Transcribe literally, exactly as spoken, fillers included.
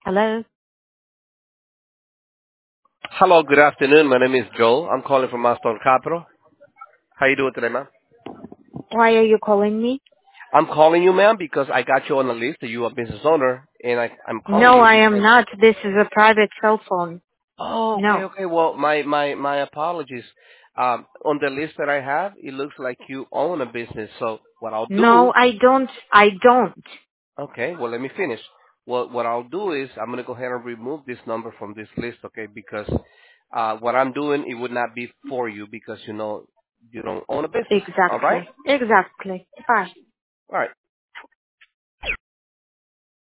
Hello. Hello, good afternoon. My name is Joel. I'm calling from Milestone Capital. How you doing today, ma'am? Why are you calling me? I'm calling you, ma'am, because I got you on the list that you are a business owner, and I, I'm calling No, you I am because. not. This is a private cell phone. Oh, okay, No. okay. Well, my my my apologies. Um, on the list that I have, it looks like you own a business. So what I'll No, do. I don't. I don't. Okay, well, let me finish. Well, what I'll do is I'm gonna go ahead and remove this number from this list, okay? Because uh, what I'm doing, it would not be for you because you know you don't own a business. All right. Exactly. Exactly. Bye. All right.